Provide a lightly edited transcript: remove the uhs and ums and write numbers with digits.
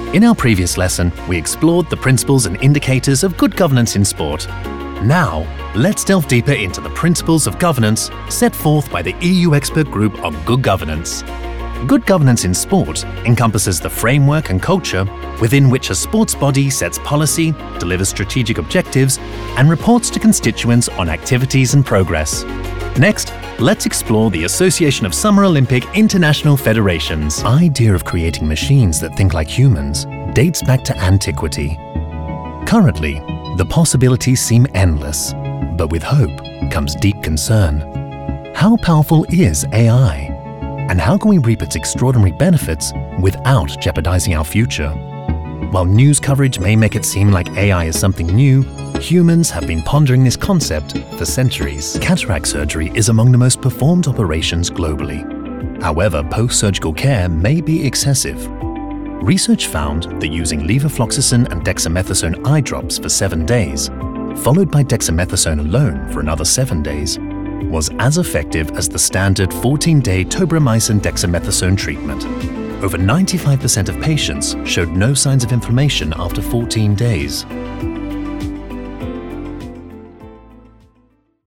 In our previous lesson, we explored the principles and indicators of good governance in sport. Now, let's delve deeper into the principles of governance set forth by the EU Expert Group on Good Governance. Good governance in sport encompasses the framework and culture within which a sports body sets policy, delivers strategic objectives, and reports to constituents on activities and progress. Next, let's explore the Association of Summer Olympic International Federations. The idea of creating machines that think like humans dates back to antiquity. Currently, the possibilities seem endless, but with hope comes deep concern. How powerful is AI? And how can we reap its extraordinary benefits without jeopardizing our future? While news coverage may make it seem like AI is something new, humans have been pondering this concept for centuries. Cataract surgery is among the most performed operations globally. However, post-surgical care may be excessive. Research found that using levofloxacin and dexamethasone eye drops for 7 days, followed by dexamethasone alone for another 7 days, was as effective as the standard 14-day tobramycin dexamethasone treatment. Over 95% of patients showed no signs of inflammation after 14 days.